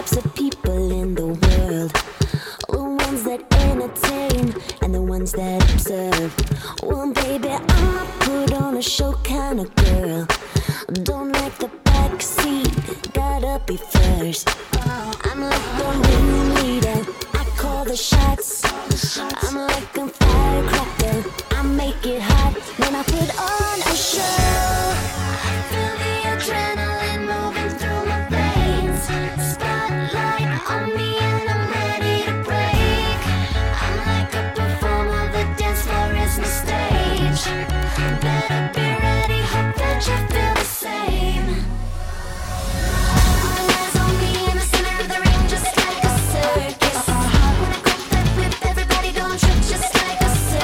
types of people in the world. The ones that entertain and the ones that observe. Well, baby, I'm a put on a show kind of girl. Don't like the backseat, gotta be first.